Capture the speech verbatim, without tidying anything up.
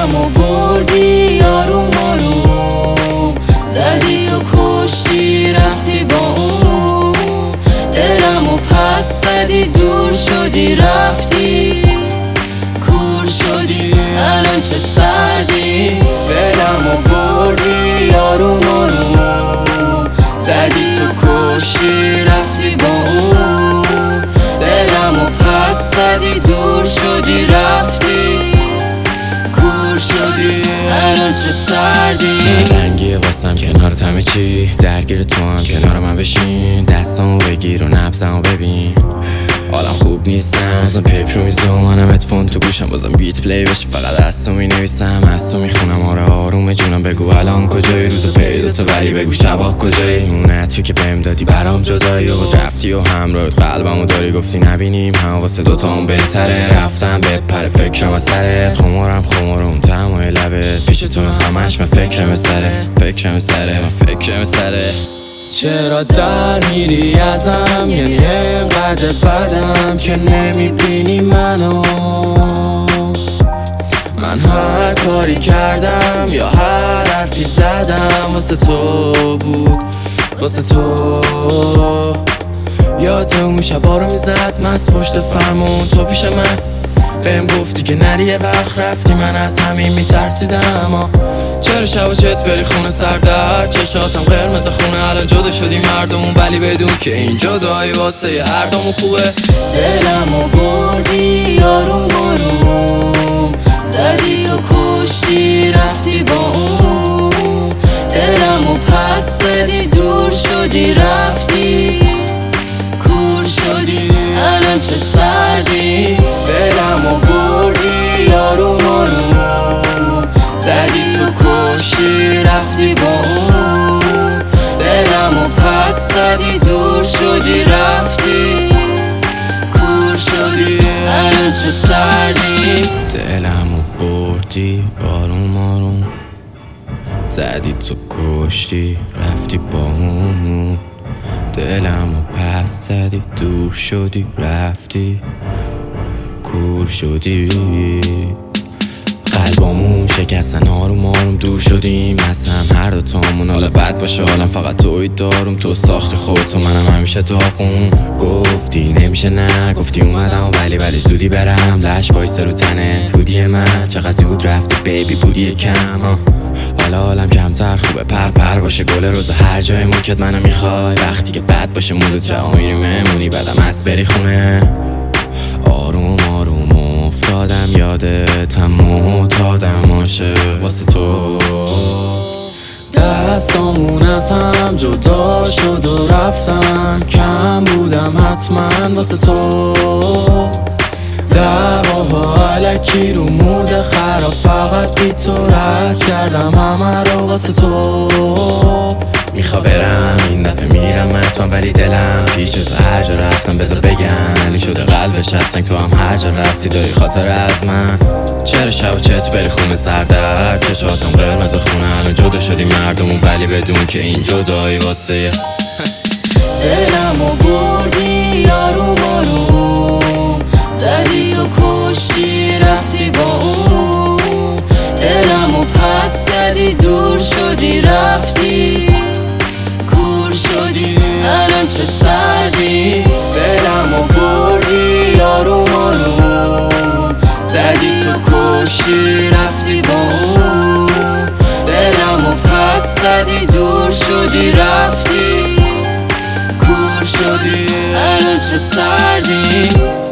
دلمو بردی آروم آروم، زدی و کشتی رفتی با اون. دلمو پس زدی دور شدی رفتی، کور شدی الان چه سردی. دلمو بردی آروم آروم، زدی تو کشتی رفتی با اون. دلمو پس زدی دور شدی رفتی، کور شدی الان چه سردی. رنگیه واسم کنارت همه چی، درگیر تو هم کنار من بشین. دستامو بگیر و نبضمو ببین، حالم خوب نیستم. بازم پیپ رو میزم منم ادفون تو گوشم، بازم بیت پلی بشه فقط از تو مینویسم، از تو میخونم. آره آرومه جونم، بگو الان کجایی، روز پیدا تو ولی بگو شبا کجایی. اون عطری که بهم دادی برام جدایی و رفتی و همراهت قلبمو داری، گفتی نبینیم هم واسه دوتامون بهتره. رفتم بپره فکرم از سرت، خمارم خمار اون تمای لبت، پیش تو همش من فکرم سره، فکرم سره، من فکرم سره. چرا در میری ازم، یعنی اینقدر بدم که نمیبینی منو. من هر کاری کردم یا هر حرفی زدم واسه تو بود، واسه تو. یادت اون شبا رو میزد مست پشت فرمون تو پیش من، بهم گفتی که نری یه وقت رفتی، من از همین میترسیدم. اما چرا شب و چت بری خونه سردر، چشاتم قرمز خونه الان جدا شدی مردمون، ولی بدون که این جدایی واسه هر دومون خوبه. دلمو بردی آروم آروم، زدی و کشتی رفتی با اون. دلمو پس زدی دور شدی رفتی، کور شدی الان چه سردی. دلمو بردی آروم آروم، زدی تو کشتی رفتی با اون. دلمو پس زدی دور شدی رفتی، کور شدی الان چه سردی. دلمو بردی آروم آروم، زدی تو کشتی رفتی با اون. دلمو پس زدی دور شدی رفتی، کور شدی. قلبامون شکستن آروم آروم دور شدیم از هم هر دوتامون. حالا بد باشه حالم فقط توی دارم، تو ساختی خودت و منم همیشه داغون. گفتی نمیشه نه، گفتی اومدم ولی ولی زودی برم. لش وایسه رو تنه تودی من، چقدر زود رفتی بیبی بودی کم. حالا حالم کمتر خوبه، پر پر باشه گل روز هر جای موکت منو میخوای. وقتی که بد باشه مودت جا میری مهمونی، بعدم از بری خونه. آروم آروم افتادم یادتم، معتادم عاشق واسه تو. دستامون از هم جدا شد و رفتن، کم بودم حتما واسه تو. دعواها علکی رو مود خراب، فقط بی تو رد کردم همه رو واسه تو. میخوا برم این دفعه میرم حتما، ولی دلم پیش تو هر جا رفتم بذار بگم علی شده قلبش هستن. تو هم هر جا رفتی داری خاطر از من. چرا شب و چت بری خونه سردر، چشاتم قرمز خونه الان جدا شدی مردمون، ولی بدون که این جدایی واسه. دلمو بردی آروم آروم، زدی و کشتی رفتی با اون. دلمو پس زدی دور شدی رفتی، کور شدی الان چه سردی. دلمو بردی آروم آروم، زدی تو کشتی رفتی با اون. دلمو پس زدی دور شدی رفتی، کور شدی الان چه سردی.